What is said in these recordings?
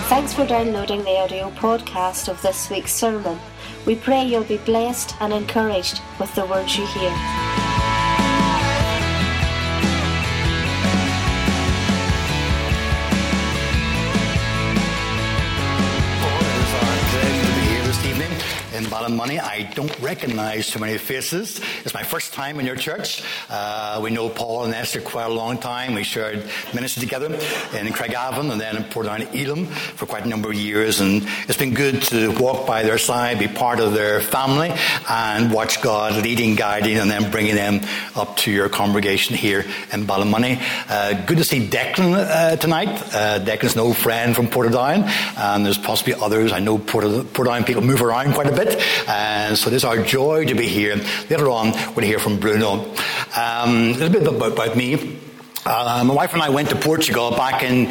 Thanks for downloading the audio podcast of this week's sermon. We pray you'll be blessed and encouraged with the words you hear. In Ballymoney, I don't recognise too many faces. It's my first time in your church. We know Paul and Esther quite a long time. We shared ministry together in Craigavon and then in Portadown, Elam for quite a number of years. And it's been good to walk by their side, be part of their family, and watch God leading, guiding, and then bringing them up to your congregation here in Ballymoney. Good to see Declan tonight. Declan's an old friend from Portadown, and there's possibly others. I know Portadown people move around quite a bit. And so it is our joy to be here. Later on, we'll hear from Bruno. A little bit about me. My wife and I went to Portugal back in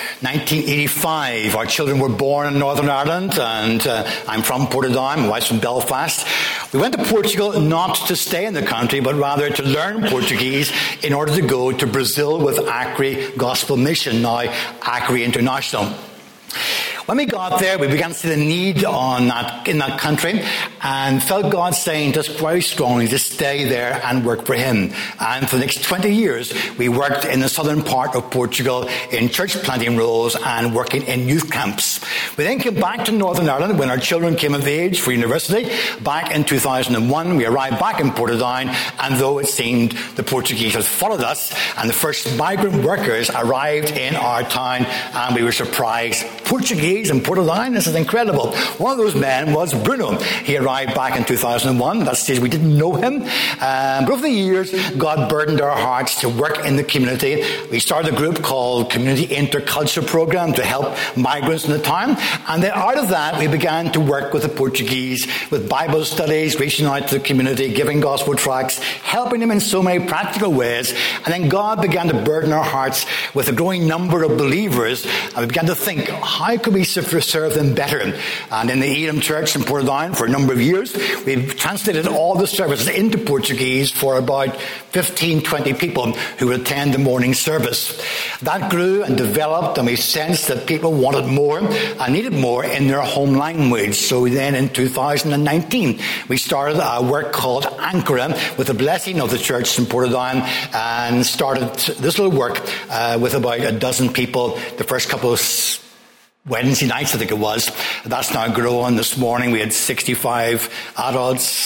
1985. Our children were born in Northern Ireland, and I'm from Portadown. My wife's from Belfast. We went to Portugal not to stay in the country, but rather to learn Portuguese in order to go to Brazil with Acre Gospel Mission, now Acre International. When we got there, we began to see the need in that country and felt God saying to us very strongly to stay there and work for Him. And for the next 20 years, we worked in the southern part of Portugal in church planting roles and working in youth camps. We then came back to Northern Ireland when our children came of age for university. Back in 2001, we arrived back in Portadown, and though it seemed the Portuguese had followed us, and the first migrant workers arrived in our town, and we were surprised. Portuguese in Portadown, this is incredible. One of those men was Bruno. He arrived back in 2001. At that stage, we didn't know him. But over the years, God burdened our hearts to work in the community. We started a group called Community Interculture Program to help migrants in the town. And then out of that, we began to work with the Portuguese, with Bible studies, reaching out to the community, giving gospel tracts, helping them in so many practical ways. And then God began to burden our hearts with a growing number of believers. And we began to think, how could we serve them better? And in the Elam Church in Portadown for a number of years, we've translated all the services into Portuguese for about 15, 20 people who would attend the morning service. That grew and developed, and we sensed that people wanted more and needed more in their home language. So then in 2019, we started a work called Ankara with the blessing of the church in Portadown, and started this little work with about a dozen people the first couple of Wednesday nights, I think it was. That's now growing. This morning we had 65 adults,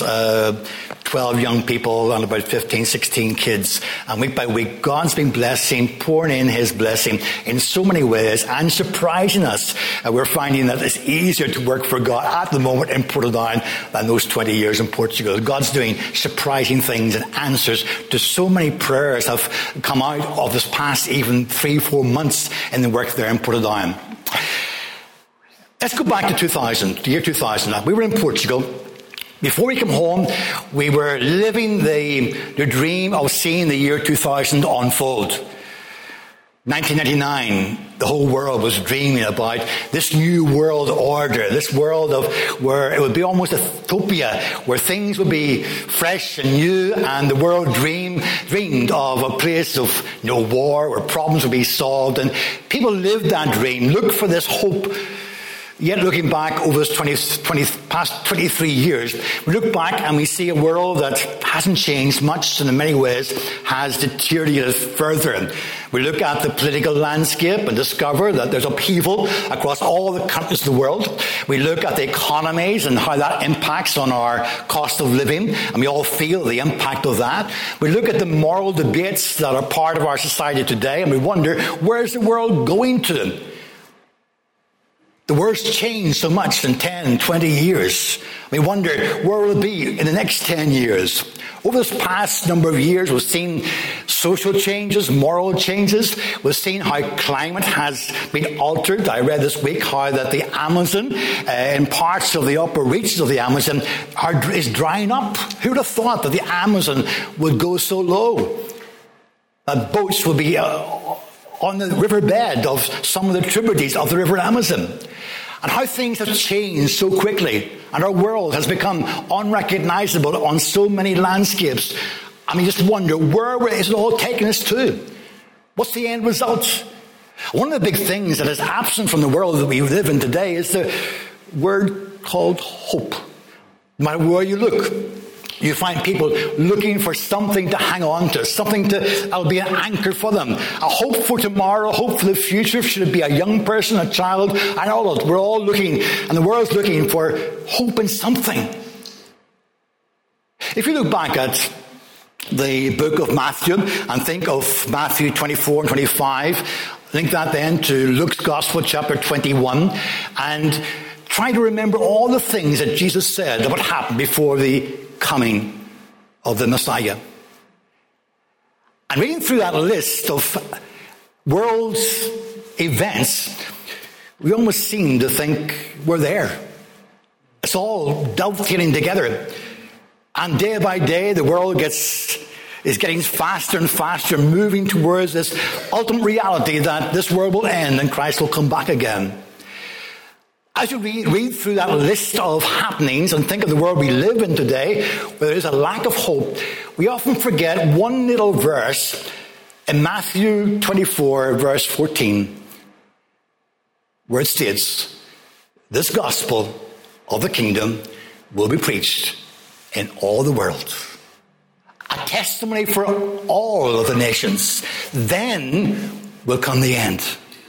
12 young people, and about 15, 16 kids. And week by week, God's been blessing, pouring in His blessing in so many ways and surprising us. We're finding that it's easier to work for God at the moment in Portadown than those 20 years in Portugal. God's doing surprising things and answers to so many prayers have come out of this past even 3-4 months in the work there in Portadown. Let's go back to 2000, the year 2000. We were in Portugal. Before we came home, we were living the dream of seeing the year 2000 unfold. 1999, the whole world was dreaming about this new world order, this world of where it would be almost a utopia, where things would be fresh and new, and the world dreamed of a place of no war, where problems would be solved, and people lived that dream, looked for this hope. Yet looking back over this past 23 years, we look back and we see a world that hasn't changed much and in many ways has deteriorated further. We look at the political landscape and discover that there's upheaval across all the countries of the world. We look at the economies and how that impacts on our cost of living, and we all feel the impact of that. We look at the moral debates that are part of our society today, and we wonder, where's the world going to? The world's changed so much in 10, 20 years. We wonder, where will it be in the next 10 years? Over this past number of years, we've seen social changes, moral changes. We've seen how climate has been altered. I read this week how that the Amazon, in parts of the upper reaches of the Amazon, is drying up. Who would have thought that the Amazon would go so low? That boats will be on the riverbed of some of the tributaries of the River Amazon. And how things have changed so quickly, and our world has become unrecognizable on so many landscapes. I mean, just wonder, where is it all taking us to? What's the end result? One of the big things that is absent from the world that we live in today is the word called hope. No matter where you look, you find people looking for something to hang on to, something that'll be an anchor for them. A hope for tomorrow, a hope for the future. Should it be a young person, a child, an adult? We're all looking, and the world's looking for hope in something. If you look back at the book of Matthew and think of Matthew 24 and 25, link that then to Luke's Gospel, chapter 21, and try to remember all the things that Jesus said that would happen before the coming of the Messiah. And reading through that list of world events, we almost seem to think we're there. It's all dovetailing together. And day by day, the world is getting faster and faster, moving towards this ultimate reality that this world will end and Christ will come back again. As you read through that list of happenings and think of the world we live in today, where there is a lack of hope, we often forget one little verse in Matthew 24, verse 14, where it states, "This gospel of the kingdom will be preached in all the world, a testimony for all of the nations. Then will come the end."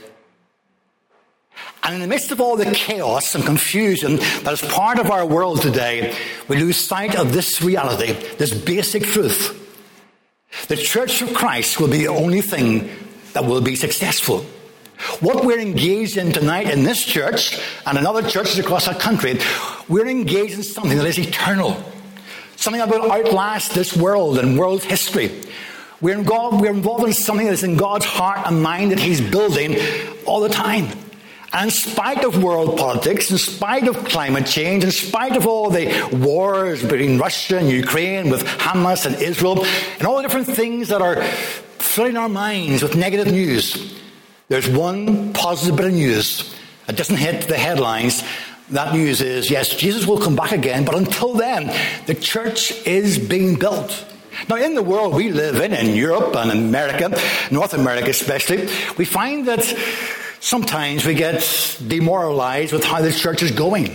And in the midst of all the chaos and confusion that is part of our world today, we lose sight of this reality, this basic truth. The Church of Christ will be the only thing that will be successful. What we're engaged in tonight in this church and in other churches across our country, we're engaged in something that is eternal. Something that will outlast this world and world history. We're involved in something that is in God's heart and mind that He's building all the time. And in spite of world politics, in spite of climate change, in spite of all the wars between Russia and Ukraine, with Hamas and Israel, and all the different things that are filling our minds with negative news, there's one positive bit of news that doesn't hit the headlines. That news is, yes, Jesus will come back again, but until then, the church is being built. Now, in the world we live in Europe and America, North America especially, we find that sometimes we get demoralized with how the church is going.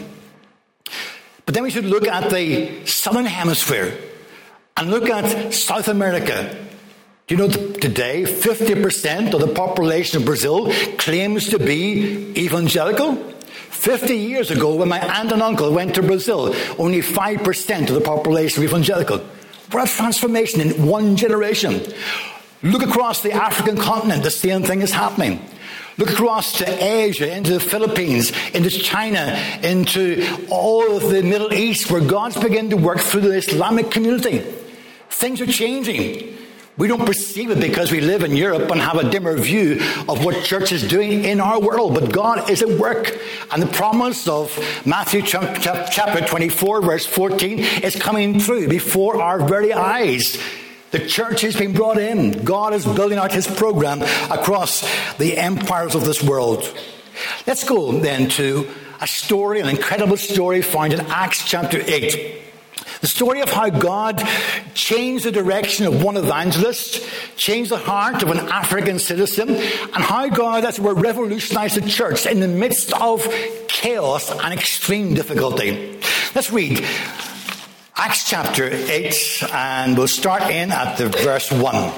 But then we should look at the southern hemisphere and look at South America. Do you know today 50% of the population of Brazil claims to be evangelical? 50 years ago, when my aunt and uncle went to Brazil, only 5% of the population were evangelical. What a transformation in one generation. Look across the African continent, the same thing is happening. Look across to Asia, into the Philippines, into China, into all of the Middle East, where God's beginning to work through the Islamic community. Things are changing. We don't perceive it because we live in Europe and have a dimmer view of what church is doing in our world. But God is at work. And the promise of Matthew chapter 24, verse 14 is coming through before our very eyes. The church has been brought in. God is building out His program across the empires of this world. Let's go then to a story, an incredible story found in Acts chapter 8. The story of how God changed the direction of one evangelist, changed the heart of an African citizen, and how God, as it were, revolutionized the church in the midst of chaos and extreme difficulty. Let's read Acts chapter 8, and we'll start in at the verse 1.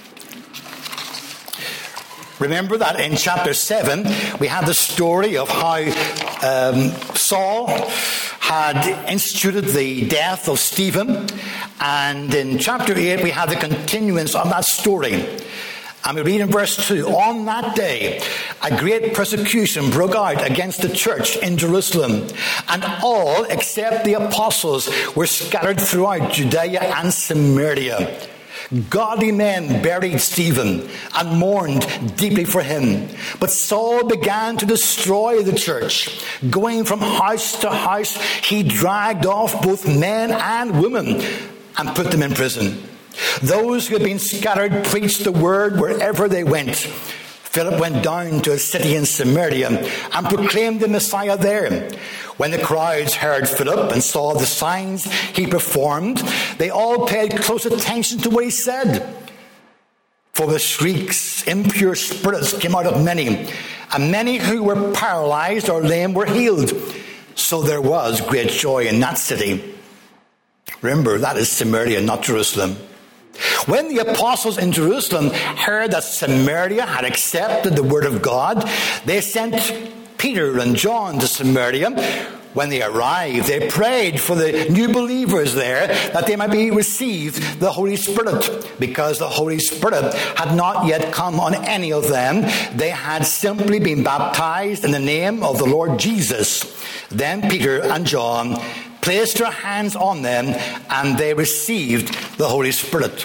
Remember that in chapter 7, we had the story of how Saul had instituted the death of Stephen. And in chapter 8, we have the continuance of that story. And we read in verse 2, "On that day, a great persecution broke out against the church in Jerusalem, and all except the apostles were scattered throughout Judea and Samaria. Godly men buried Stephen and mourned deeply for him. But Saul began to destroy the church. Going from house to house, he dragged off both men and women and put them in prison. Those who had been scattered preached the word wherever they went. Philip went down to a city in Samaria and proclaimed the Messiah there. When the crowds heard Philip and saw the signs he performed, they all paid close attention to what he said. For with shrieks, impure spirits came out of many, and many who were paralyzed or lame were healed. So there was great joy in that city. Remember, that is Samaria, not Jerusalem. When the apostles in Jerusalem heard that Samaria had accepted the word of God, they sent Peter and John to Samaria. When they arrived, they prayed for the new believers there that they might be received the Holy Spirit, because the Holy Spirit had not yet come on any of them. They had simply been baptized in the name of the Lord Jesus. Then Peter and John placed their hands on them, and they received the Holy Spirit.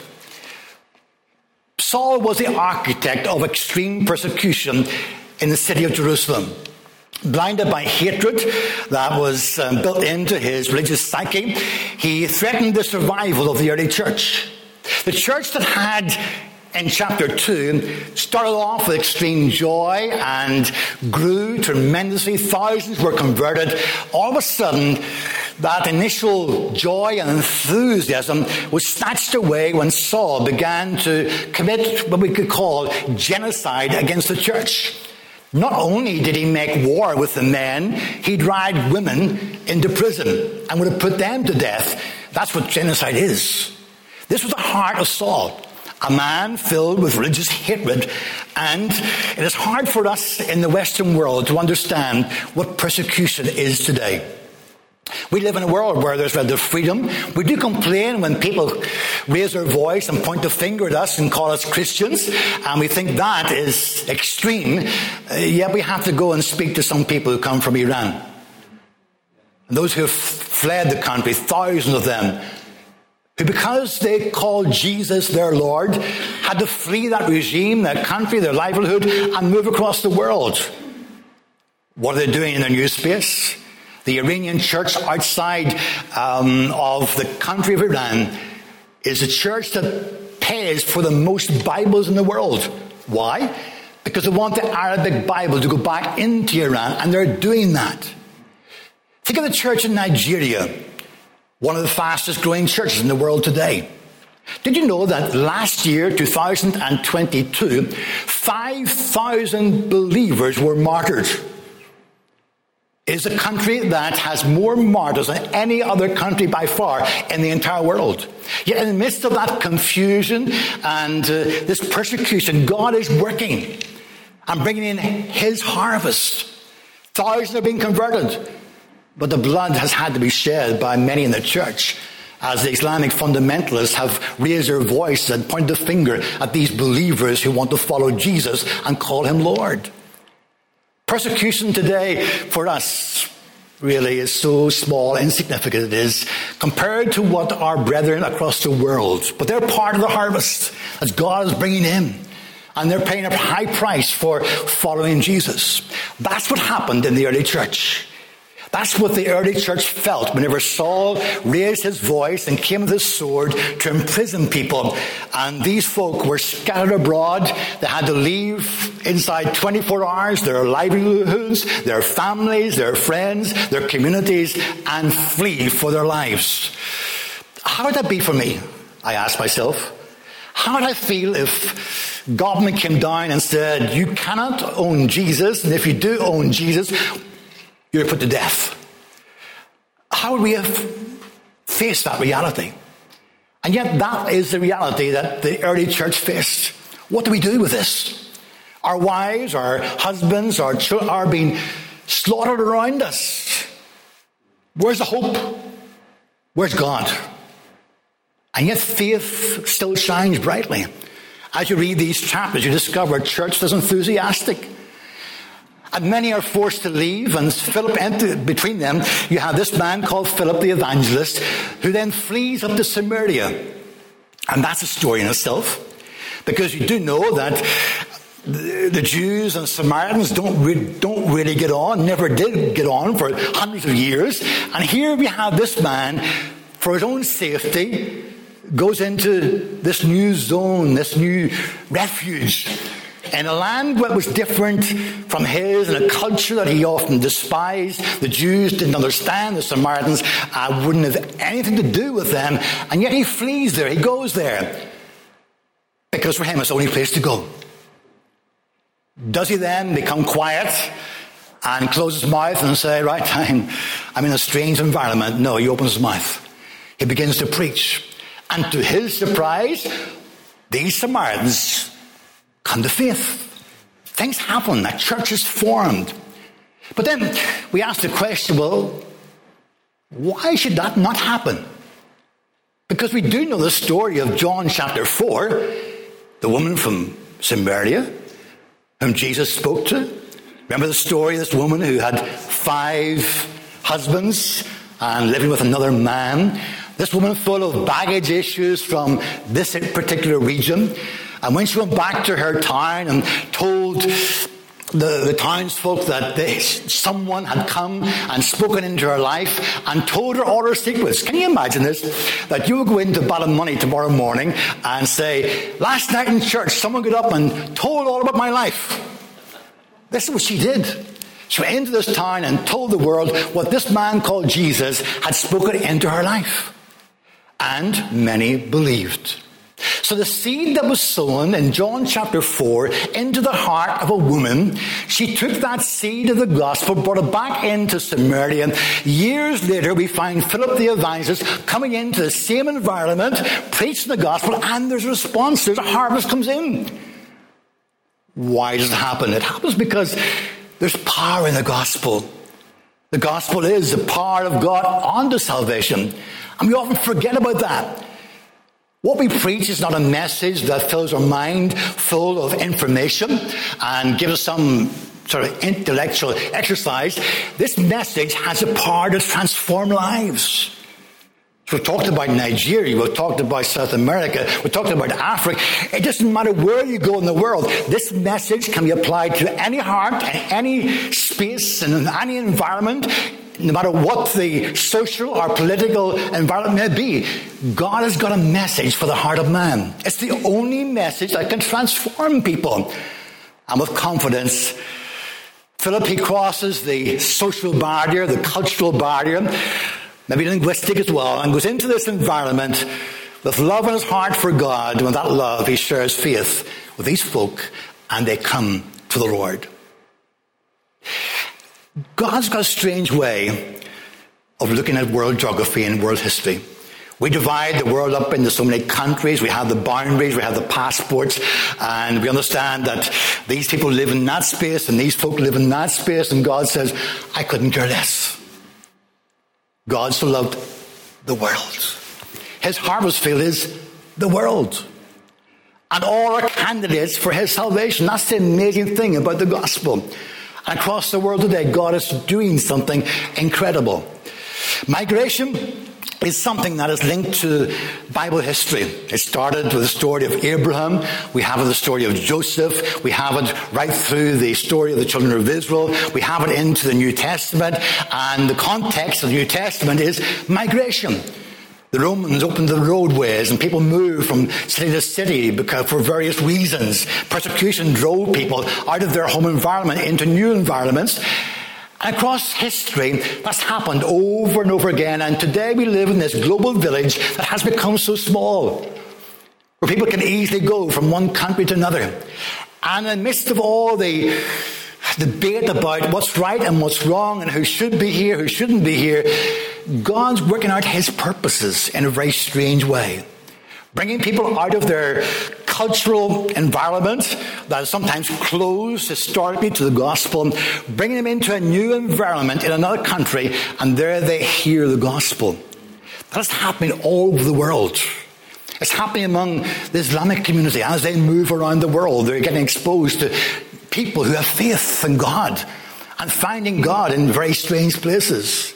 Saul was the architect of extreme persecution in the city of Jerusalem. Blinded by hatred that was built into his religious psyche, he threatened the survival of the early church. The church that had, in chapter 2, started off with extreme joy and grew tremendously. Thousands were converted. All of a sudden, that initial joy and enthusiasm was snatched away when Saul began to commit what we could call genocide against the church. Not only did he make war with the men, he dragged women into prison and would have put them to death. That's what genocide is. This was the heart of Saul, a man filled with religious hatred. And it is hard for us in the Western world to understand what persecution is today. We live in a world where there's rather freedom. We do complain when people raise their voice and point the finger at us and call us Christians, and we think that is extreme. Yet we have to go and speak to some people who come from Iran. And those who have fled the country, thousands of them, who because they called Jesus their Lord, had to flee that regime, that country, their livelihood, and move across the world. What are they doing in their new space? The Iranian church outside of the country of Iran is a church that pays for the most Bibles in the world. Why? Because they want the Arabic Bible to go back into Iran, and they're doing that. Think of the church in Nigeria, one of the fastest growing churches in the world today. Did you know that last year, 2022, 5,000 believers were martyred? It is a country that has more martyrs than any other country by far in the entire world. Yet in the midst of that confusion and this persecution, God is working and bringing in his harvest. Thousands are being converted, but the blood has had to be shed by many in the church as the Islamic fundamentalists have raised their voice and pointed the finger at these believers who want to follow Jesus and call him Lord. Persecution today for us really is so small, insignificant it is, compared to what our brethren across the world. But they're part of the harvest as God is bringing in. And they're paying a high price for following Jesus. That's what happened in the early church. That's what the early church felt whenever Saul raised his voice and came with his sword to imprison people. And these folk were scattered abroad. They had to leave inside 24 hours their livelihoods, their families, their friends, their communities, and flee for their lives. How would that be for me? I asked myself. How would I feel if government came down and said, you cannot own Jesus, and if you do own Jesus, you're put to death? How would we have faced that reality? And yet that is the reality that the early church faced. What do we do with this? Our wives, our husbands, our children are being slaughtered around us. Where's the hope? Where's God? And yet faith still shines brightly. As you read these chapters, you discover a church that's enthusiastic. And many are forced to leave, and Philip, between them, you have this man called Philip the evangelist, who then flees up to Samaria. And that's a story in itself, because you do know that the Jews and Samaritans don't really get on, never did get on for hundreds of years. And here we have this man, for his own safety, goes into this new zone, this new refuge, in a land that was different from his, and a culture that he often despised. The Jews didn't understand. The Samaritans wouldn't have anything to do with them. And yet he flees there. He goes there because for him it's the only place to go. Does he then become quiet and close his mouth and say, right, I'm in a strange environment? No, he opens his mouth. He begins to preach. And to his surprise, these Samaritans come to faith. Things happen. A church is formed. But then we ask the question, well, why should that not happen? Because we do know the story of John chapter 4, the woman from Samaria whom Jesus spoke to. Remember the story of this woman who had 5 husbands and living with another man? This woman full of baggage issues from this particular region. And when she went back to her town and told the townsfolk that someone had come and spoken into her life and told her all her secrets. Can you imagine this? That you would go into Ballymoney tomorrow morning and say, last night in church, someone got up and told all about my life. This is what she did. She went into this town and told the world what this man called Jesus had spoken into her life. And many believed. So the seed that was sown in John chapter 4 into the heart of a woman, she took that seed of the gospel, brought it back into Samaria. Years later, we find Philip the evangelist coming into the same environment, preaching the gospel, and there's a response. There's a harvest comes in. Why does it happen? It happens because there's power in the gospel. The gospel is the power of God unto salvation. And we often forget about that. What we preach is not a message that fills our mind full of information and gives us some sort of intellectual exercise. This message has a power to transform lives. So we've talked about Nigeria, we've talked about South America, we've talked about Africa. It doesn't matter where you go in the world. This message can be applied to any heart, any space, and any environment. No matter what the social or political environment may be, God has got a message for the heart of man. It's the only message that can transform people. And with confidence, Philip, he crosses the social barrier, the cultural barrier, maybe linguistic as well, and goes into this environment with love in his heart for God. And with that love, he shares faith with these folk, and they come to the Lord. God's got a strange way of looking at world geography and world history. We divide the world up into so many countries. We have the boundaries, we have the passports, and we understand that these people live in that space and these folk live in that space, and God says, I couldn't care less. God so loved the world. His harvest field is the world. And all are candidates for his salvation. That's the amazing thing about the gospel. And across the world today, God is doing something incredible. Migration is something that is linked to Bible history. It started with the story of Abraham. We have the story of Joseph. We have it right through the story of the children of Israel. We have it into the New Testament. And the context of the New Testament is migration. The Romans opened the roadways and people moved from city to city because for various reasons. Persecution drove people out of their home environment into new environments. And across history, that's happened over and over again. And today we live in this global village that has become so small, where people can easily go from one country to another. And in the midst of all the debate about what's right and what's wrong and who should be here, who shouldn't be here, God's working out his purposes in a very strange way. Bringing people out of their cultural environment that is sometimes closed historically to the gospel, bringing them into a new environment in another country, and there they hear the gospel. That's happening all over the world. It's happening among the Islamic community. As they move around the world, they're getting exposed to people who have faith in God and finding God in very strange places.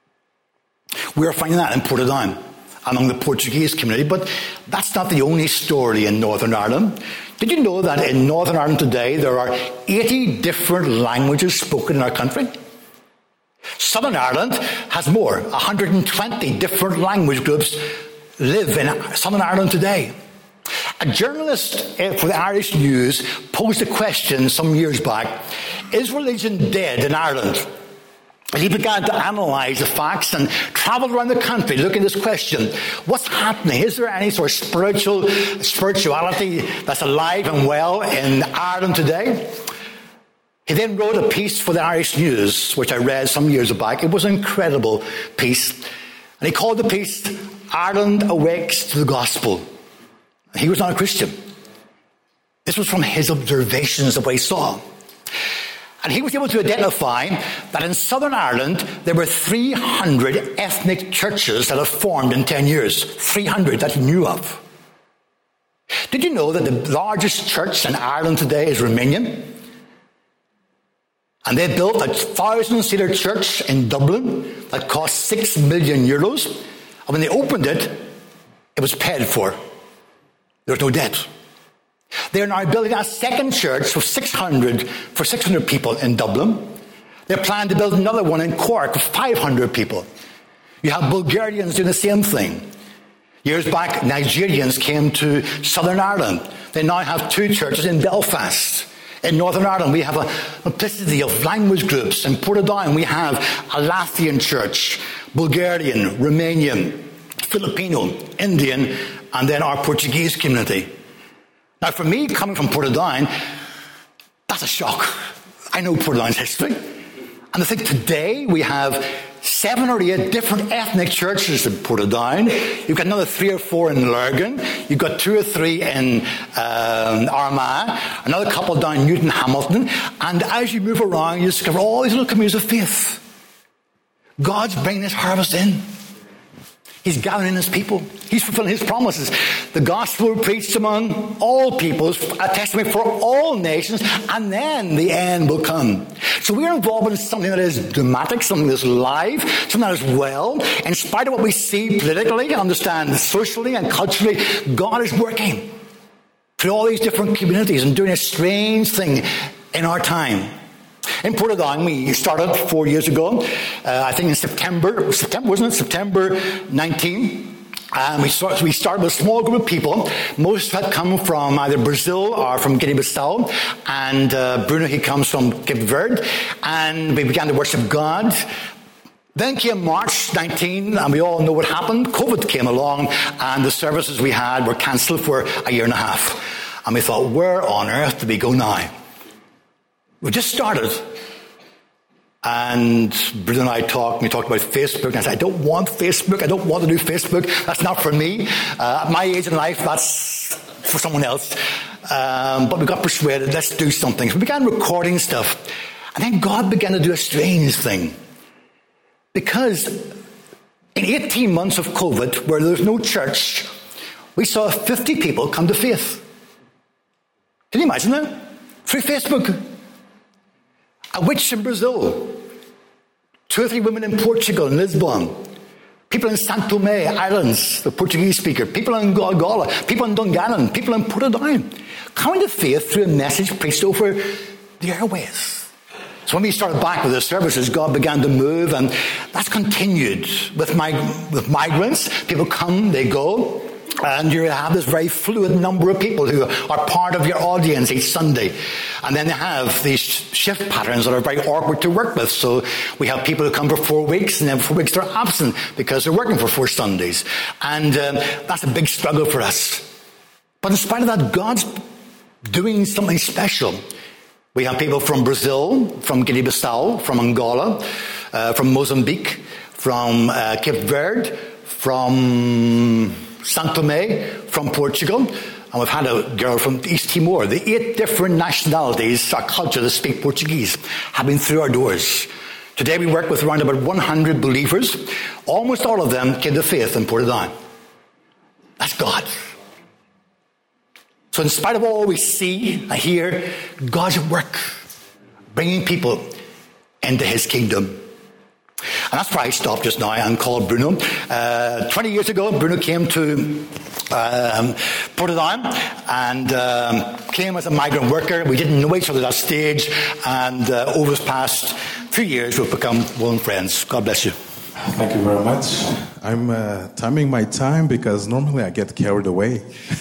We're finding that in Portadown among the Portuguese community, but that's not the only story in Northern Ireland. Did you know that in Northern Ireland today there are 80 different languages spoken in our country? Southern Ireland has more, 120 different language groups live in Southern Ireland today. A journalist for the Irish News posed a question some years back, is religion dead in Ireland? And he began to analyze the facts and traveled around the country looking at this question. What's happening? Is there any sort of spirituality that's alive and well in Ireland today? He then wrote a piece for the Irish News, which I read some years back. It was an incredible piece. And he called the piece, Ireland Awakes to the Gospel. He was not a Christian. This was from his observations of what he saw. And he was able to identify that in Southern Ireland, there were 300 ethnic churches that had formed in 10 years. 300 that he knew of. Did you know that the largest church in Ireland today is Romanian? And they built a 1,000-seater church in Dublin that cost 6 million euros. And when they opened it, it was paid for. There was no debt. They are now building a second church for 600 people in Dublin. They're planning to build another one in Cork with 500 people. You have Bulgarians doing the same thing. Years back, Nigerians came to Southern Ireland. They now have 2 churches in Belfast. In Northern Ireland, we have a multiplicity of language groups. In Portadown, we have a Latvian church, Bulgarian, Romanian, Filipino, Indian, and then our Portuguese community. Now, for me, coming from Portadown, that's a shock. I know Portadown's history. And I think today we have 7 or 8 different ethnic churches in Portadown. You've got another 3 or 4 in Lurgan. You've got 2 or 3 in Armagh. Another couple down Newton Hamilton. And as you move around, you discover all these little communities of faith. God's bringing this harvest in. He's gathering his people. He's fulfilling his promises. The gospel preached among all peoples, a testimony for all nations, and then the end will come. So we're involved in something that is dramatic, something that's live, something that is well. In spite of what we see politically, understand socially and culturally, God is working through all these different communities and doing a strange thing in our time. In Portadown, we started 4 years ago, I think in September 19. We started with a small group of people. Most had come from either Brazil or from Guinea-Bissau. And Bruno, he comes from Cape Verde. And we began to worship God. Then came March 19, and we all know what happened. COVID came along, and the services we had were cancelled for a year and a half. And we thought, where on earth do we go now? We just started. And Bruno and I talked about Facebook, and I said, I don't want Facebook, I don't want to do Facebook, that's not for me. At my age in life, that's for someone else. But we got persuaded, let's do something. So we began recording stuff. And then God began to do a strange thing. Because in 18 months of COVID, where there was no church, we saw 50 people come to faith. Can you imagine that? Through Facebook. A witch in Brazil, 2 or 3 women in Portugal, in Lisbon, people in Santo Tomé Islands, the Portuguese speaker, people in Angola, people in Dungannon, people in Portadown, coming to faith through a message preached over the airways. So when we started back with the services, God began to move, and that's continued with migrants. People come, they go. And you have this very fluid number of people who are part of your audience each Sunday. And then they have these shift patterns that are very awkward to work with. So we have people who come for 4 weeks, and then 4 weeks they're absent because they're working for 4 Sundays. And that's a big struggle for us. But in spite of that, God's doing something special. We have people from Brazil, from Guinea-Bissau, from Angola, from Mozambique, from Cape Verde, from Santo Tomé, from Portugal, and we've had a girl from East Timor. The 8 different nationalities or cultures that speak Portuguese have been through our doors. Today we work with around about 100 believers. Almost all of them came to faith in Portadown. That's God. So in spite of all we see and hear, God's at work, bringing people into his kingdom. And that's why I stopped just now and called Bruno. 20 years ago, Bruno came to Portadown and came as a migrant worker. We didn't know each other at that stage. And over the past 3 years, we've become one friends. God bless you. Thank you very much. I'm timing my time because normally I get carried away.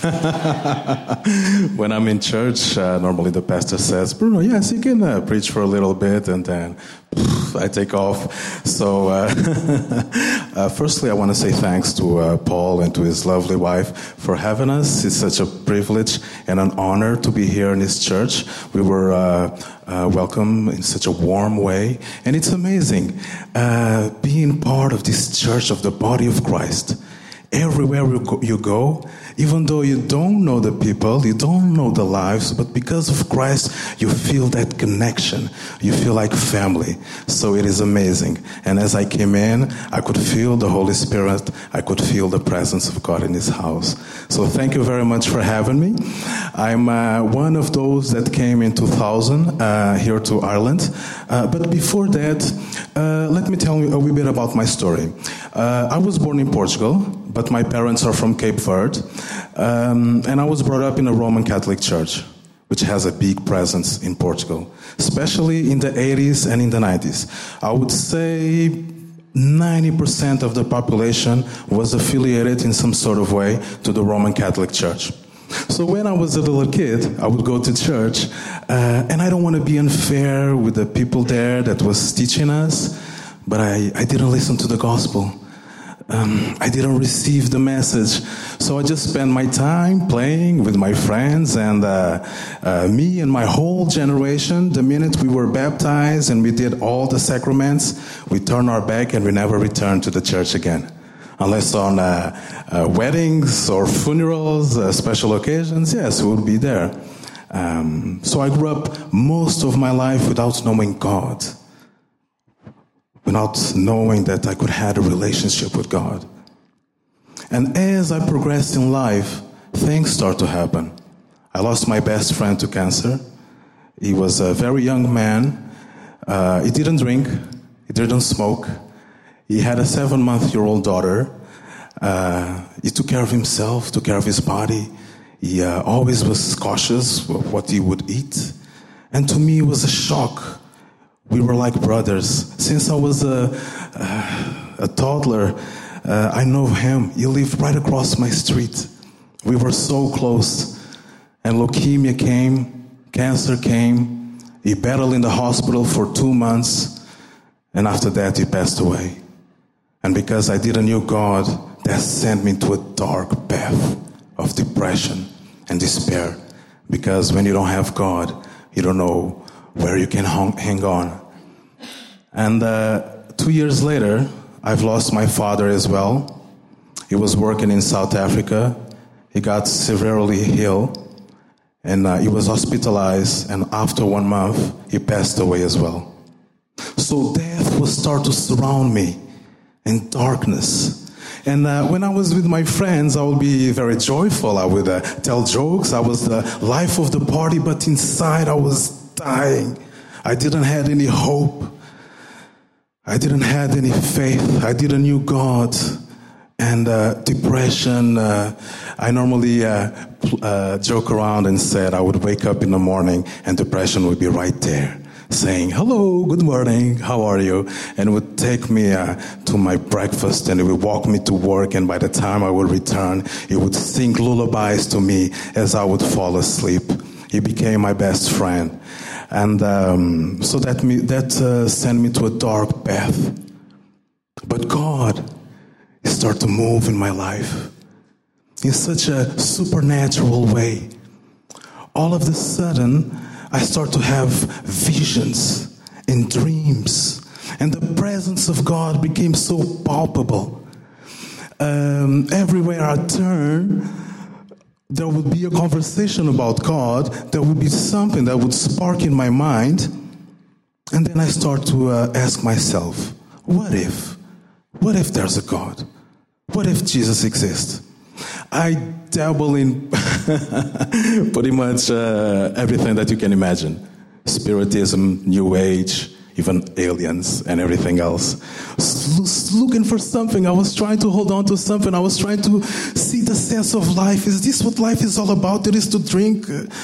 When I'm in church, normally the pastor says, Bruno, yes, you can preach for a little bit, and then I take off. So, firstly, I want to say thanks to Paul and to his lovely wife for having us. It's such a privilege and an honor to be here in his church. We were welcomed in such a warm way. And it's amazing being part of this church of the body of Christ. Everywhere you go, even though you don't know the people, you don't know the lives, but because of Christ, you feel that connection. You feel like family. So it is amazing. And as I came in, I could feel the Holy Spirit. I could feel the presence of God in His house. So thank you very much for having me. I'm one of those that came in 2000 here to Ireland. But before that, let me tell you a wee bit about my story. I was born in Portugal, but my parents are from Cape Verde. And I was brought up in a Roman Catholic church, which has a big presence in Portugal, especially in the 80s and in the 90s. I would say 90% of the population was affiliated in some sort of way to the Roman Catholic Church. So when I was a little kid, I would go to church, and I don't want to be unfair with the people there that was teaching us, but I didn't listen to the gospel. I didn't receive the message. So I just spent my time playing with my friends, and me and my whole generation, the minute we were baptized and we did all the sacraments, we turned our back and we never returned to the church again. Unless on weddings or funerals, special occasions, yes, we would be there. So I grew up most of my life without knowing God. Without knowing that I could have a relationship with God. And as I progressed in life, things start to happen. I lost my best friend to cancer. He was a very young man. He didn't drink. He didn't smoke. He had a 7-month-old daughter. He took care of himself, took care of his body. He always was cautious of what he would eat. And to me, it was a shock. We were like brothers. Since I was a toddler, I know him. He lived right across my street. We were so close. And leukemia came, cancer came. He battled in the hospital for 2 months. And after that, he passed away. And because I didn't know God, that sent me to a dark path of depression and despair. Because when you don't have God, you don't know where you can hang on. And 2 years later, I've lost my father as well. He was working in South Africa. He got severely ill, and he was hospitalized, and after 1 month, he passed away as well. So death would start to surround me in darkness. And when I was with my friends, I would be very joyful. I would tell jokes. I was the life of the party, but inside I was dying. I didn't have any hope. I didn't have any faith. I didn't know God. And depression, I normally joke around and said I would wake up in the morning and depression would be right there, saying, hello, good morning, how are you? And it would take me to my breakfast, and it would walk me to work, and by the time I would return, it would sing lullabies to me as I would fall asleep. He became my best friend. And so that sent me to a dark path. But God started to move in my life in such a supernatural way. All of a sudden, I start to have visions and dreams. And the presence of God became so palpable. Everywhere I turn, there would be a conversation about God. There would be something that would spark in my mind. And then I start to ask myself, what if? What if there's a God? What if Jesus exists? I dabble in pretty much everything that you can imagine. Spiritism, New Age, even aliens and everything else. Looking for something. I was trying to hold on to something. I was trying to see the sense of life. Is this what life is all about? It is to drink,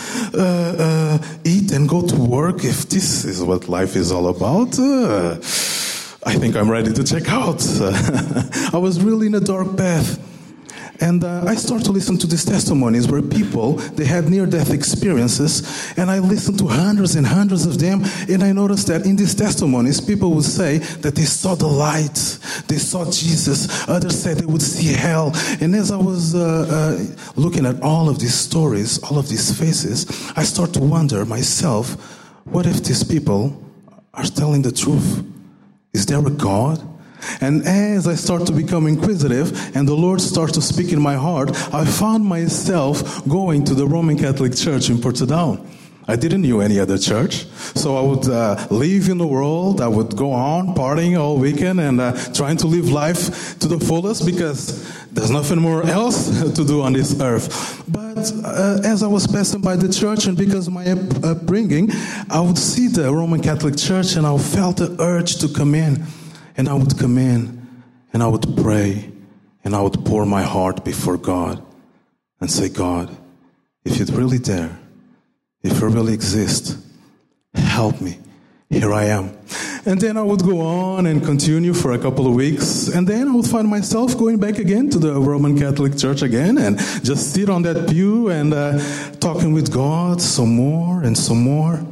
eat, and go to work. If this is what life is all about, I think I'm ready to check out. I was really in a dark path. And I started to listen to these testimonies where people, they had near-death experiences, and I listened to hundreds and hundreds of them, and I noticed that in these testimonies, people would say that they saw the light, they saw Jesus, others said they would see hell. And as I was looking at all of these stories, all of these faces, I started to wonder myself, what if these people are telling the truth? Is there a God? And as I start to become inquisitive and the Lord starts to speak in my heart, I found myself going to the Roman Catholic Church in Portugal. I didn't know any other church. So I would live in the world. I would go on partying all weekend and trying to live life to the fullest because there's nothing more else to do on this earth. But as I was passing by the church and because of my upbringing, I would see the Roman Catholic Church and I felt the urge to come in. And I would come in, and I would pray, and I would pour my heart before God, and say, God, if you're really there, if you really exist, help me. Here I am. And then I would go on and continue for a couple of weeks, and then I would find myself going back again to the Roman Catholic Church again, and just sit on that pew and talking with God some more and some more.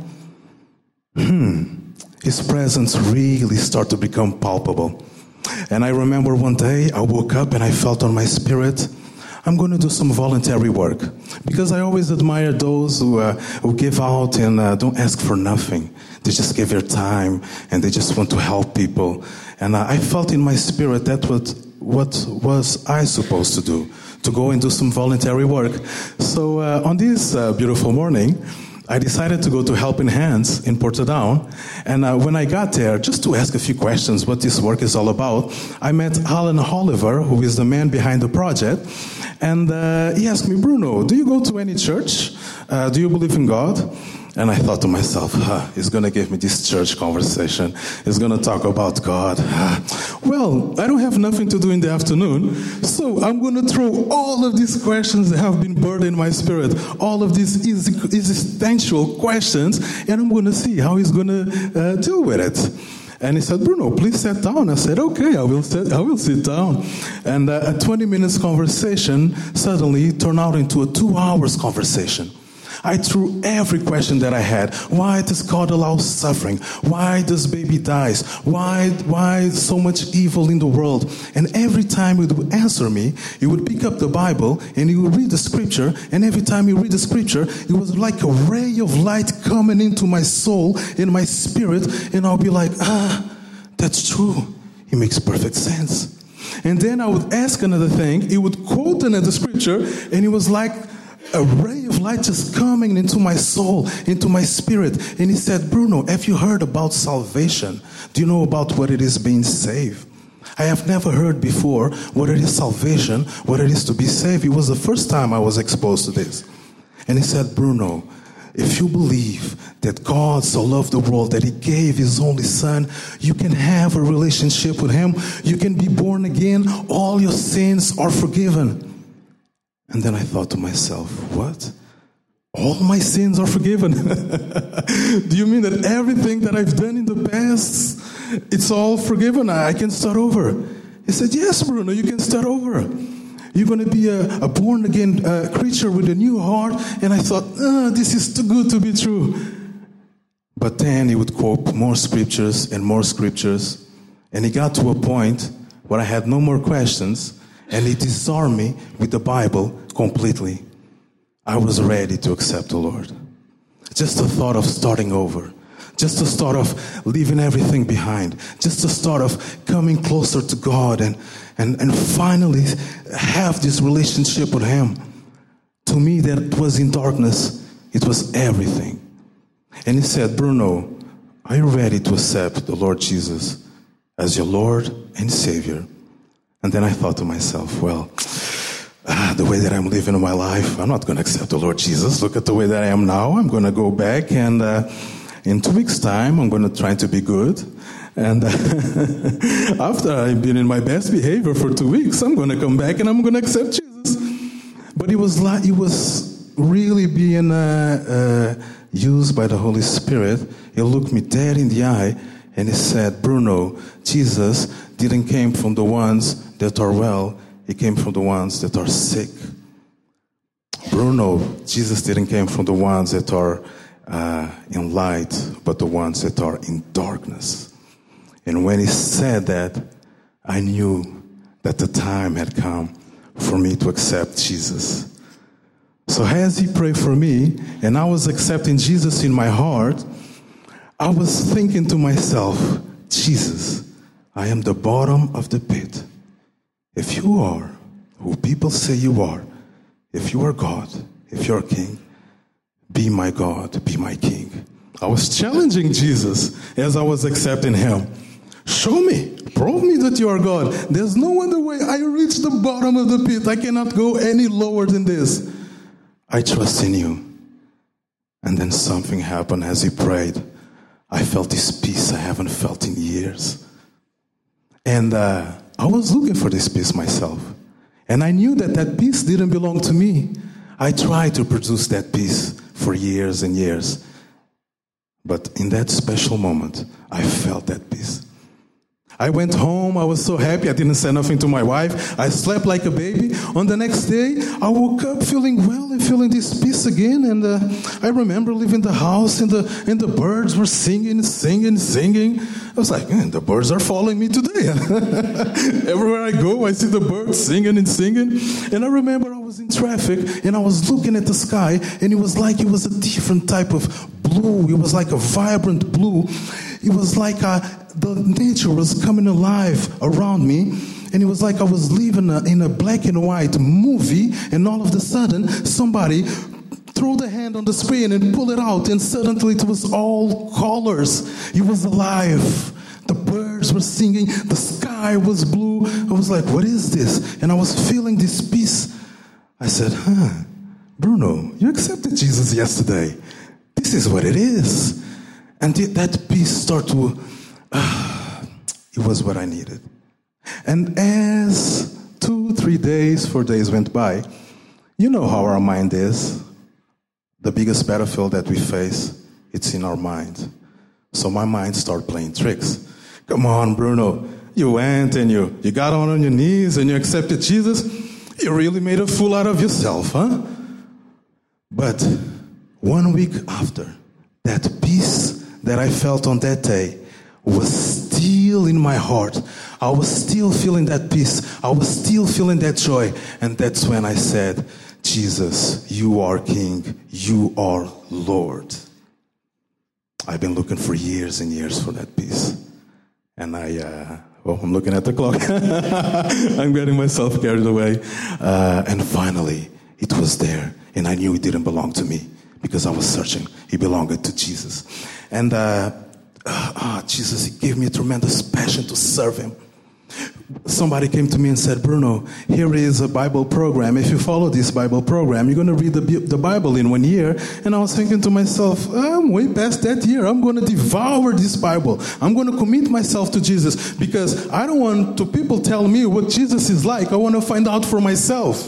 His presence really started to become palpable. And I remember one day I woke up and I felt on my spirit, I'm going to do some voluntary work. Because I always admire those who give out and don't ask for nothing. They just give their time and they just want to help people. And I felt in my spirit that what was I supposed to do? To go and do some voluntary work. So on this beautiful morning, I decided to go to Helping Hands in Portugal, and when I got there, just to ask a few questions what this work is all about, I met Alan Oliver, who is the man behind the project, and he asked me, Bruno, do you go to any church? Do you believe in God? And I thought to myself, he's going to give me this church conversation. He's going to talk about God. Well, I don't have nothing to do in the afternoon, so I'm going to throw all of these questions that have been burdened in my spirit, all of these existential questions, and I'm going to see how he's going to deal with it. And he said, Bruno, please sit down. I said, okay, I will sit down. And a 20 minutes conversation suddenly turned out into a 2 hours conversation. I threw every question that I had. Why does God allow suffering? Why does baby dies? Why so much evil in the world? And every time he would answer me, he would pick up the Bible and he would read the scripture. And every time he read the scripture, it was like a ray of light coming into my soul, in my spirit. And I'll be like, that's true. It makes perfect sense. And then I would ask another thing. He would quote another scripture and it was like a ray of light just coming into my soul, into my spirit. And he said, Bruno, have you heard about salvation? Do you know about what it is being saved? I have never heard before what it is salvation, what it is to be saved. It was the first time I was exposed to this. And he said, Bruno, if you believe that God so loved the world that he gave his only son, you can have a relationship with him. You can be born again. All your sins are forgiven. And then I thought to myself, what? All my sins are forgiven? Do you mean that everything that I've done in the past, it's all forgiven? I can start over? He said, yes, Bruno, you can start over. You're going to be a born-again creature with a new heart. And I thought, this is too good to be true. But then he would quote more scriptures. And he got to a point where I had no more questions. And he disarmed me with the Bible completely. I was ready to accept the Lord. Just the thought of starting over. Just the thought of leaving everything behind. Just the thought of coming closer to God and finally have this relationship with him. To me, that was in darkness. It was everything. And he said, Bruno, are you ready to accept the Lord Jesus as your Lord and Savior? And then I thought to myself, well, the way that I'm living my life, I'm not going to accept the Lord Jesus. Look at the way that I am now. I'm going to go back and in 2 weeks' time, I'm going to try to be good. And after I've been in my best behavior for 2 weeks, I'm going to come back and I'm going to accept Jesus. But it was really being used by the Holy Spirit. He looked me dead in the eye and he said, Bruno, Jesus didn't came from the ones that are well. He came from the ones that are sick. Bruno, Jesus didn't come from the ones that are in light, but the ones that are in darkness. And when he said that, I knew that the time had come for me to accept Jesus. So as he prayed for me, and I was accepting Jesus in my heart, I was thinking to myself, Jesus, I am the bottom of the pit. If you are who people say you are, if you are God, if you're King, be my God, be my King. I was challenging Jesus as I was accepting him. Show me, prove me that you are God. There's no other way. I reached the bottom of the pit. I cannot go any lower than this. I trust in you. And then something happened as he prayed. I felt this peace I haven't felt in years. And I was looking for this peace myself. And I knew that that peace didn't belong to me. I tried to produce that peace for years and years. But in that special moment, I felt that peace. I went home. I was so happy. I didn't say nothing to my wife. I slept like a baby. On the next day, I woke up feeling well and feeling this peace again. And I remember leaving the house and the birds were singing. I was like, the birds are following me today. Everywhere I go, I see the birds singing. And I remember I was in traffic and I was looking at the sky and it was a different type of blue. It was like a vibrant blue. It was like the nature was coming alive around me. And it was like I was living in a black and white movie. And all of a sudden, somebody threw the hand on the screen and pulled it out. And suddenly it was all colors. It was alive. The birds were singing. The sky was blue. I was like, what is this? And I was feeling this peace. I said, Bruno, you accepted Jesus yesterday. This is what it is. And that peace started to, it was what I needed. And as 2, 3 days, 4 days went by, you know how our mind is. The biggest battlefield that we face, it's in our mind. So my mind started playing tricks. Come on, Bruno, you went and you got on your knees and you accepted Jesus. You really made a fool out of yourself, huh? But 1 week after, that peace that I felt on that day was still in my heart. I was still feeling that peace. I was still feeling that joy. And that's when I said, Jesus, you are King. You are Lord. I've been looking for years and years for that peace. And I'm looking at the clock. I'm getting myself carried away. And finally, it was there. And I knew it didn't belong to me because I was searching. It belonged to Jesus. And Jesus, he gave me a tremendous passion to serve him. Somebody came to me and said, Bruno, here is a Bible program. If you follow this Bible program, you're going to read the Bible in 1 year. And I was thinking to myself, I'm way past that year. I'm going to devour this Bible. I'm going to commit myself to Jesus because I don't want people tell me what Jesus is like. I want to find out for myself.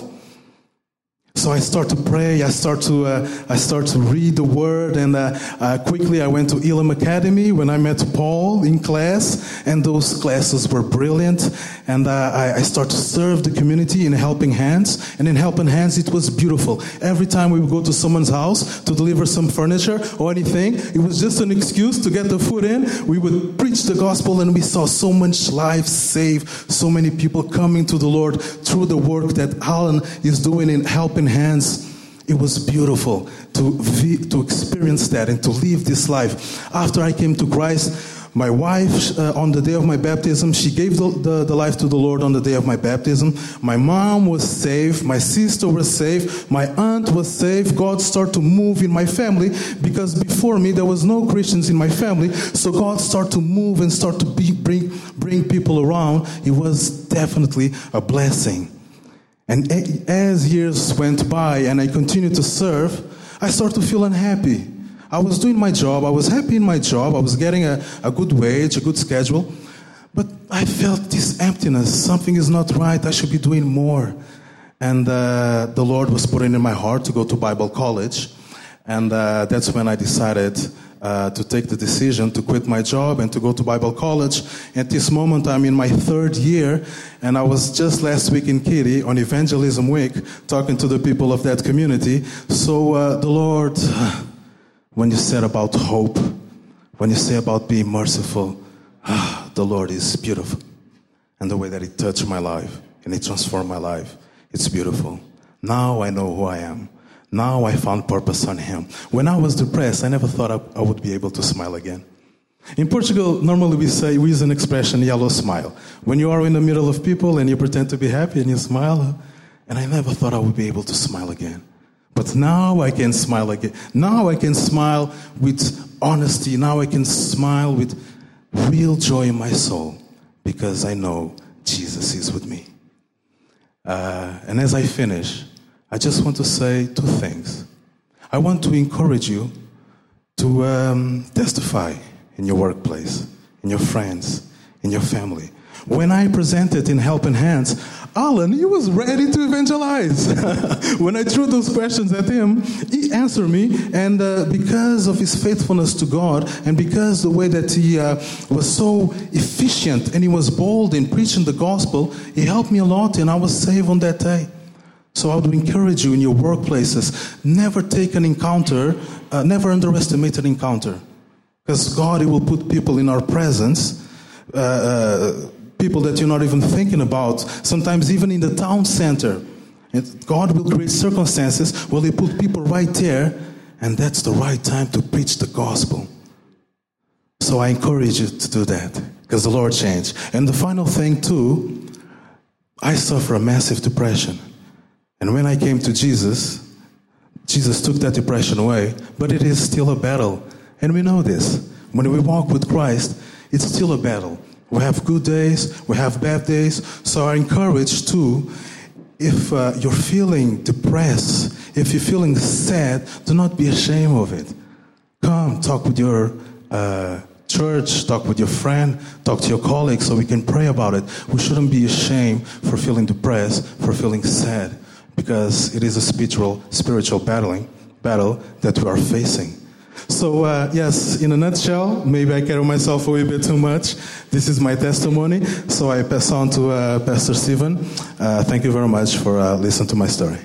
So I start to pray, I start to read the Word, and quickly I went to Elam Academy when I met Paul in class, and those classes were brilliant, and I start to serve the community in Helping Hands, and in Helping Hands it was beautiful. Every time we would go to someone's house to deliver some furniture or anything, it was just an excuse to get the food in. We would preach the gospel, and we saw so much lives saved, so many people coming to the Lord through the work that Alan is doing in Helping Hands. It was beautiful to experience that and to live this life. After I came to Christ, my wife, on the day of my baptism, she gave the life to the Lord on the day of my baptism. My mom was saved. My sister was saved. My aunt was saved. God started to move in my family because before me there was no Christians in my family. So God started to move and start to bring people around. It was definitely a blessing. And as years went by and I continued to serve, I started to feel unhappy. I was doing my job. I was happy in my job. I was getting a good wage, a good schedule. But I felt this emptiness. Something is not right. I should be doing more. And the Lord was putting in my heart to go to Bible college. And that's when I decided to take the decision to quit my job and to go to Bible college. At this moment, I'm in my 3rd year, and I was just last week in Kitty on Evangelism Week talking to the people of that community. So the Lord, when you said about hope, when you say about being merciful, the Lord is beautiful. And the way that He touched my life and He transformed my life, it's beautiful. Now I know who I am. Now I found purpose on Him. When I was depressed, I never thought I would be able to smile again. In Portugal, normally we use an expression, yellow smile. When you are in the middle of people and you pretend to be happy and you smile, and I never thought I would be able to smile again. But now I can smile again. Now I can smile with honesty. Now I can smile with real joy in my soul because I know Jesus is with me. And as I finish, I just want to say 2 things. I want to encourage you to testify in your workplace, in your friends, in your family. When I presented in Helping Hands, Alan, he was ready to evangelize. When I threw those questions at him, he answered me, and because of his faithfulness to God, and because the way that he was so efficient and he was bold in preaching the gospel, he helped me a lot, and I was saved on that day. So I would encourage you in your workplaces, never take an encounter, never underestimate an encounter. Because God, He will put people in our presence, people that you're not even thinking about, sometimes even in the town center. And God will create circumstances where He put people right there, and that's the right time to preach the gospel. So I encourage you to do that, because the Lord changed. And the final thing too, I suffer a massive depression. And when I came to Jesus, Jesus took that depression away, but it is still a battle. And we know this. When we walk with Christ, it's still a battle. We have good days, we have bad days. So I encourage too, if you're feeling depressed, if you're feeling sad, do not be ashamed of it. Come, talk with your church, talk with your friend, talk to your colleagues so we can pray about it. We shouldn't be ashamed for feeling depressed, for feeling sad, because it is a spiritual battle that we are facing. So, yes, in a nutshell, maybe I carry myself away a bit too much. This is my testimony. So I pass on to Pastor Stephen. Thank you very much for listening to my story.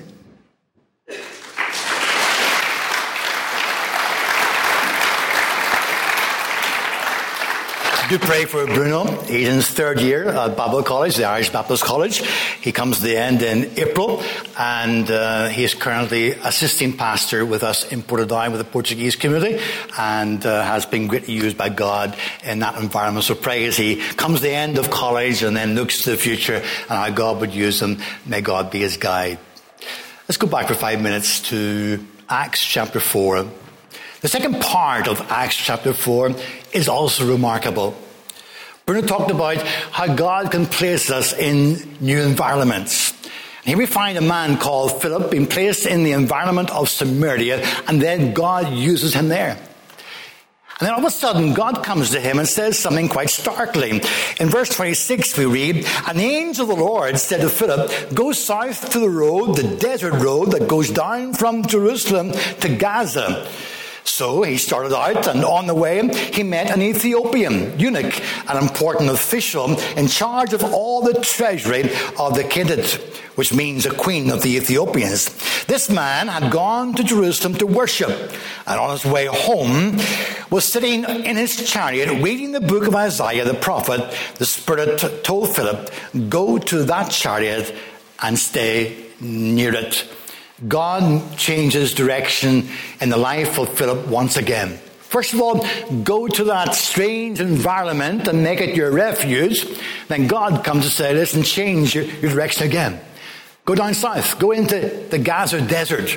Do pray for Bruno. He's in his 3rd year at Bible College, the Irish Baptist College. He comes to the end in April, and he is currently assisting pastor with us in Portadown with the Portuguese community, and has been greatly used by God in that environment. So pray as he comes to the end of college and then looks to the future and how God would use him. May God be his guide. Let's go back for 5 minutes to Acts chapter 4. The second part of Acts chapter 4 is also remarkable. Bruno talked about how God can place us in new environments. And here we find a man called Philip being placed in the environment of Samaria, and then God uses him there. And then all of a sudden, God comes to him and says something quite startling. In verse 26, we read, "And the angel of the Lord said to Philip, go south to the road, the desert road that goes down from Jerusalem to Gaza." So he started out, and on the way he met an Ethiopian eunuch, an important official in charge of all the treasury of the Kenneth, which means a queen of the Ethiopians. This man had gone to Jerusalem to worship, and on his way home was sitting in his chariot reading the book of Isaiah the prophet. The Spirit told Philip, go to that chariot and stay near it. God changes direction in the life of Philip once again. First of all, go to that strange environment and make it your refuge. Then God comes to say, listen, change your direction again. Go down south. Go into the Gaza desert.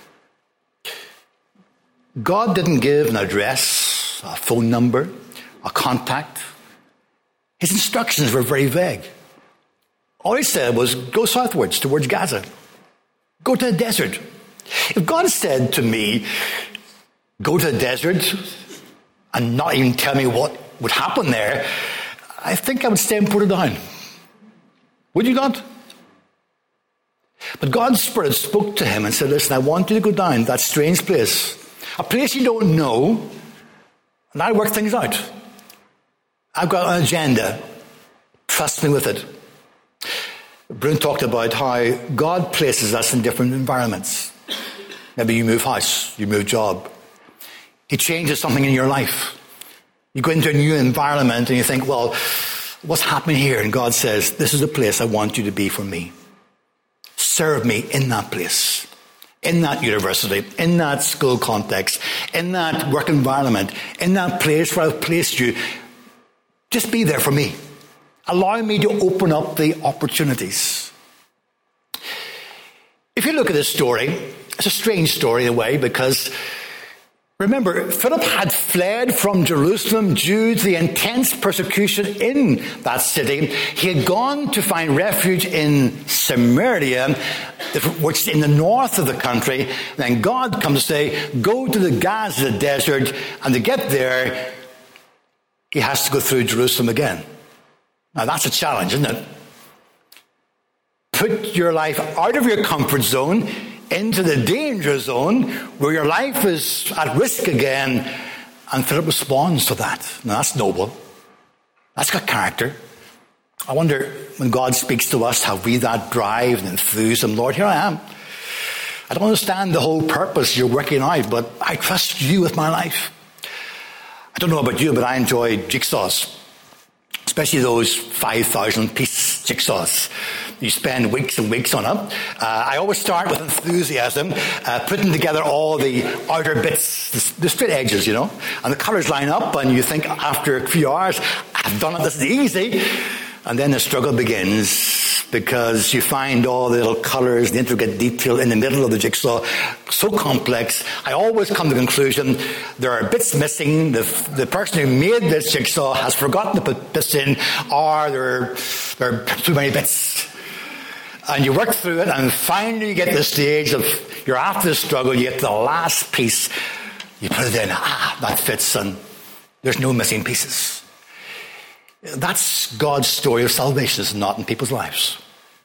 God didn't give an address, a phone number, a contact. His instructions were very vague. All he said was, go southwards towards Gaza. Go to the desert. If God said to me, go to the desert and not even tell me what would happen there, I think I would stay and put it down. Would you not? But God's Spirit spoke to him and said, listen, I want you to go down that strange place, a place you don't know, And I work things out. I've got an agenda. Trust me with it. Brune talked about how God places us in different environments. Maybe you move house, you move job. He changes something in your life. You go into a new environment and you think, well, what's happening here? And God says, this is the place I want you to be for me. Serve me in that place, in that university, in that school context, in that work environment, in that place where I've placed you. Just be there for me. Allow me to open up the opportunities. If you look at this story, it's a strange story in a way, because remember, Philip had fled from Jerusalem due to the intense persecution in that city. He had gone to find refuge in Samaria, which is in the north of the country. Then God comes to say, go to the Gaza desert, and to get there, he has to go through Jerusalem again. Now that's a challenge, isn't it? Put your life out of your comfort zone into the danger zone where your life is at risk again. And Philip responds to that. Now that's noble. That's got character. I wonder, when God speaks to us, have we that drive and enthusiasm? Lord, here I am. I don't understand the whole purpose you're working out, but I trust you with my life. I don't know about you, but I enjoy jigsaws. Especially those 5,000-piece jigsaws. You spend weeks and weeks on them. I always start with enthusiasm, putting together all the outer bits, the straight edges, and the colours line up, and you think after a few hours, I've done it, this is easy. And then the struggle begins, because you find all the little colours, the intricate detail in the middle of the jigsaw, so complex. I always come to the conclusion there are bits missing. The person who made this jigsaw has forgotten to put this in, or there are too many bits. And you work through it, and finally you get to the stage of, you're after the struggle, you get to the last piece, you put it in, that fits, and there's no missing pieces. That's God's story of salvation, is not in people's lives.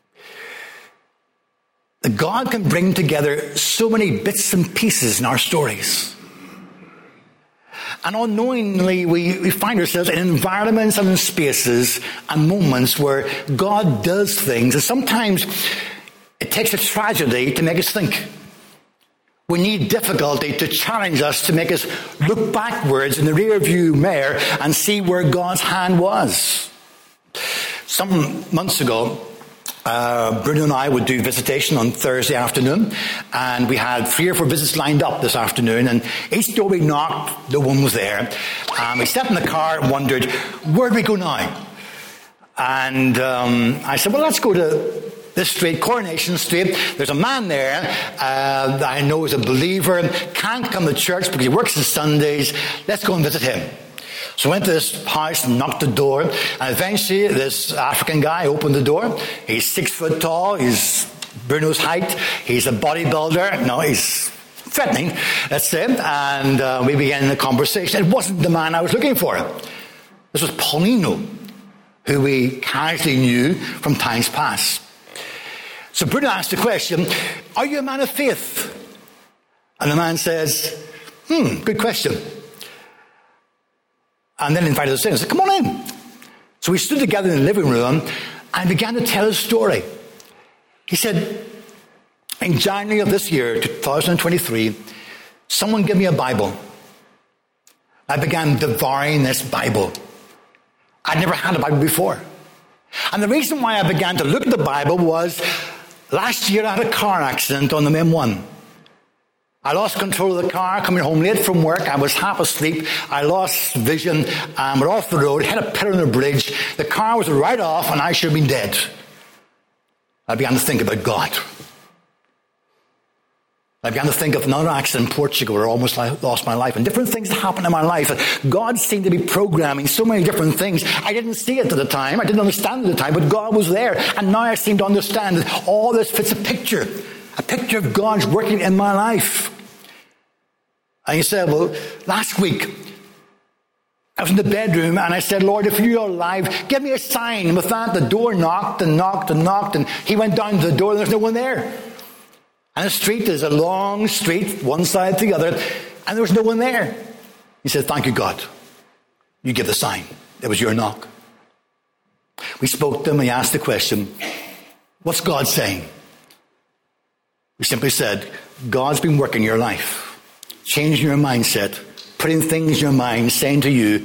God can bring together so many bits and pieces in our stories. And unknowingly, we find ourselves in environments and in spaces and moments where God does things. And sometimes it takes a tragedy to make us think. We need difficulty to challenge us, to make us look backwards in the rearview mirror and see where God's hand was. Some months ago, Bruno and I would do visitation on Thursday afternoon, and we had 3 or 4 visits lined up this afternoon, and each door we knocked, no one was there. We stepped in the car and wondered, where do we go now? And I said, well, let's go to this street, Coronation Street. There's a man there that I know is a believer, can't come to church because he works on Sundays. Let's go and visit him. So I went to this house and knocked the door, and eventually this African guy opened the door. He's 6 foot tall, he's Bruno's height, he's a bodybuilder. No, he's threatening, let's say, and we began the conversation. It wasn't the man I was looking for. This was Paulino, who we casually knew from times past. So Bruno asked the question, are you a man of faith? And the man says, good question. And then invited us in. I said, come on in. So we stood together in the living room and began to tell his story. He said, in January of this year, 2023, someone gave me a Bible. I began devouring this Bible. I'd never had a Bible before. And the reason why I began to look at the Bible was last year I had a car accident on the M1. I lost control of the car, coming home late from work. I was half asleep. I lost vision. We're off the road, hit a pillar on a bridge. The car was right off, and I should have been dead. I began to think about God. I began to think of another accident in Portugal where I almost lost my life, and different things that happened in my life. And God seemed to be programming so many different things. I didn't see it at the time. I didn't understand it at the time, but God was there. And now I seem to understand that all this fits a picture of God's working in my life. And he said, well, last week, I was in the bedroom and I said, Lord, if you're alive, give me a sign. And with that, the door knocked and knocked and knocked, and he went down to the door and there's no one there. And the street is a long street, one side to the other, and there was no one there. He said, thank you, God. You give the sign. It was your knock. We spoke to him and he asked the question, what's God saying? We simply said, God's been working your life, changing your mindset, putting things in your mind, saying to you,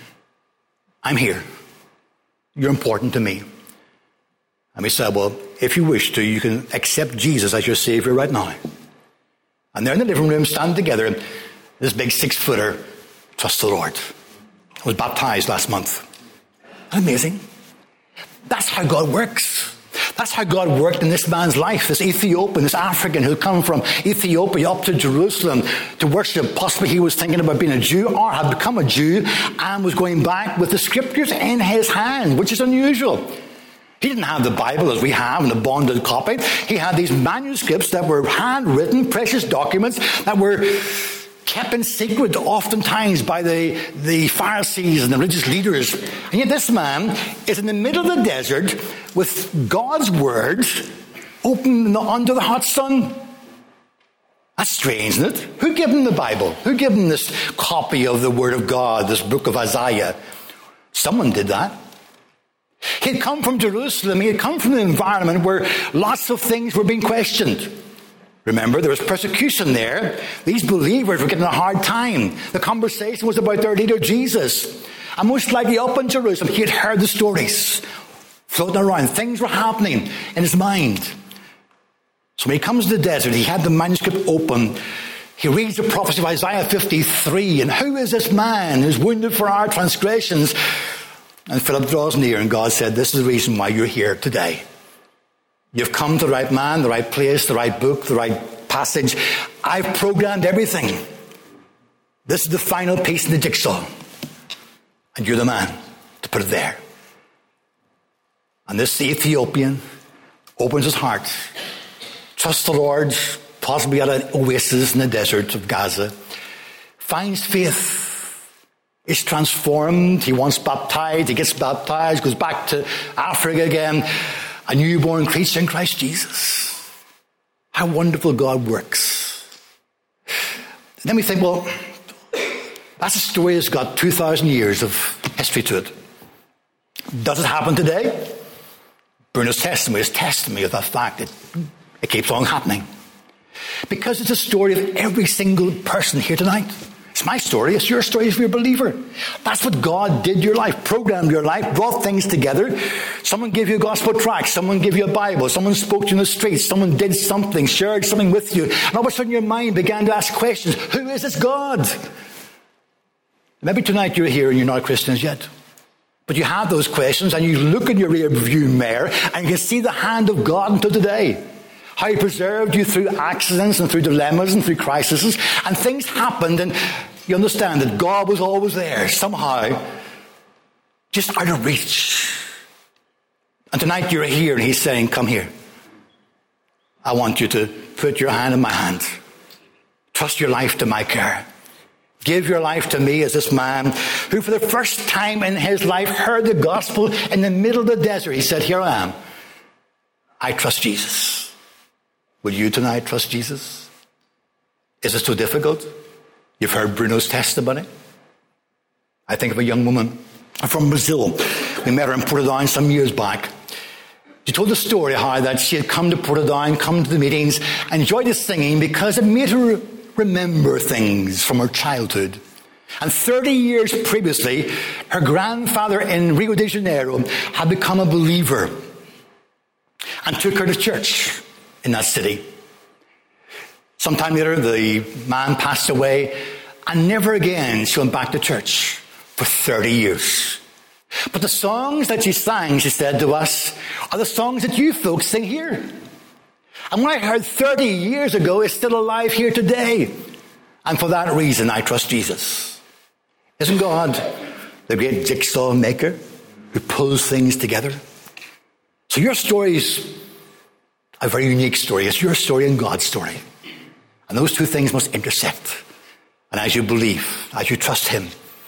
I'm here. You're important to me. And we said, well, if you wish to, you can accept Jesus as your Savior right now. And they're in the living room, standing together, and this big 6-footer, trust the Lord, was baptized last month. Isn't that amazing? That's how God works. That's how God worked in this man's life, this Ethiopian, this African who come from Ethiopia up to Jerusalem to worship. Possibly he was thinking about being a Jew or had become a Jew and was going back with the scriptures in his hand, which is unusual. He didn't have the Bible as we have in a bonded copy. He had these manuscripts that were handwritten, precious documents that were kept in secret oftentimes by the Pharisees and the religious leaders. And yet this man is in the middle of the desert with God's words open under the hot sun. That's strange, isn't it? Who gave him the Bible? Who gave him this copy of the Word of God, this book of Isaiah? Someone did that. He had come from Jerusalem. He had come from an environment where lots of things were being questioned. Remember, there was persecution there. These believers were getting a hard time. The conversation was about their leader, Jesus. And most likely up in Jerusalem, he had heard the stories floating around. Things were happening in his mind. So when he comes to the desert, he had the manuscript open. He reads the prophecy of Isaiah 53. And who is this man who's wounded for our transgressions? And Philip draws near, and God said, this is the reason why you're here today. You've come to the right man, the right place, the right book, the right passage. I've programmed everything. This is the final piece in the jigsaw. And you're the man to put it there. And this Ethiopian opens his heart, trusts the Lord, possibly at an oasis in the desert of Gaza, finds faith, is transformed. He wants baptized, he gets baptized, goes back to Africa again. A newborn creature in Christ Jesus. How wonderful God works. And then we think, well, that's a story that's got 2,000 years of history to it. Does it happen today? Bruno's testimony is testimony of that fact. It keeps on happening. Because it's a story of every single person here tonight. It's my story. It's your story if you're a believer. That's what God did your life, programmed your life, brought things together. Someone gave you a gospel tract. Someone gave you a Bible. Someone spoke to you in the streets. Someone did something, shared something with you. And all of a sudden your mind began to ask questions. Who is this God? Maybe tonight you're here and you're not Christians yet. But you have those questions and you look in your rear view mirror and you can see the hand of God until today. How he preserved you through accidents and through dilemmas and through crises. And things happened and you understand that God was always there somehow, just out of reach. And tonight you're here and he's saying, come here. I want you to put your hand in my hand. Trust your life to my care. Give your life to me as this man who for the first time in his life heard the gospel in the middle of the desert. He said, here I am. I trust Jesus. Will you tonight trust Jesus? Is it so difficult? You've heard Bruno's testimony. I think of a young woman from Brazil. We met her in Portadown some years back. She told the story how that she had come to Portadown, come to the meetings, and enjoyed the singing because it made her remember things from her childhood. And 30 years previously, her grandfather in Rio de Janeiro had become a believer and took her to church in that city. Sometime later, the man passed away, and never again she went back to church for 30 years. But the songs that she sang, she said to us, are the songs that you folks sing here. And what I heard 30 years ago is still alive here today. And for that reason, I trust Jesus. Isn't God the great jigsaw maker who pulls things together? So your story is a very unique story. It's your story and God's story. And those two things must intersect. And as you believe, as you trust him,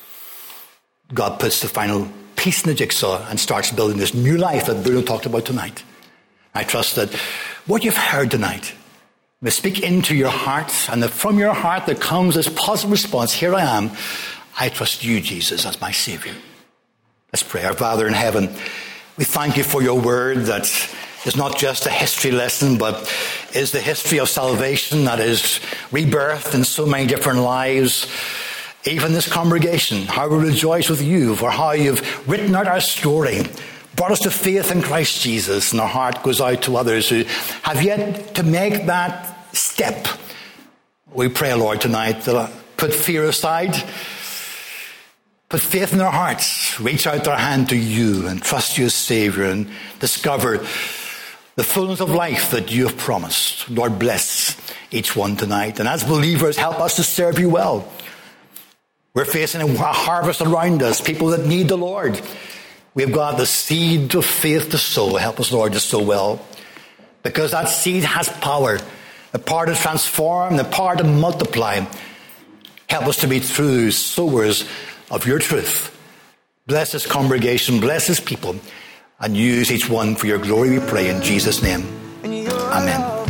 God puts the final piece in the jigsaw and starts building this new life that Bruno talked about tonight. I trust that what you've heard tonight may speak into your heart, and that from your heart there comes this positive response. Here I am. I trust you, Jesus, as my Savior. Let's pray. Our Father in heaven, we thank you for your word that is not just a history lesson, but is the history of salvation that is rebirthed in so many different lives. Even this congregation, how we rejoice with you for how you've written out our story, brought us to faith in Christ Jesus, and our heart goes out to others who have yet to make that step. We pray, Lord, tonight that put fear aside, put faith in our hearts, reach out our hand to you and trust you as Savior and discover the fullness of life that you have promised. Lord, bless each one tonight. And as believers, help us to serve you well. We're facing a harvest around us, people that need the Lord. We've got the seed of faith to sow. Help us, Lord, to sow well. Because that seed has power. The power to transform, the power to multiply. Help us to be true sowers of your truth. Bless this congregation, bless this people, and use each one for your glory, we pray in Jesus' name. Amen.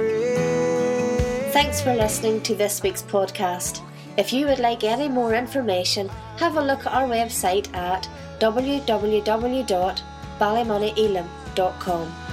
Thanks for listening to this week's podcast. If you would like any more information, have a look at our website at www.ballymoneyelam.com.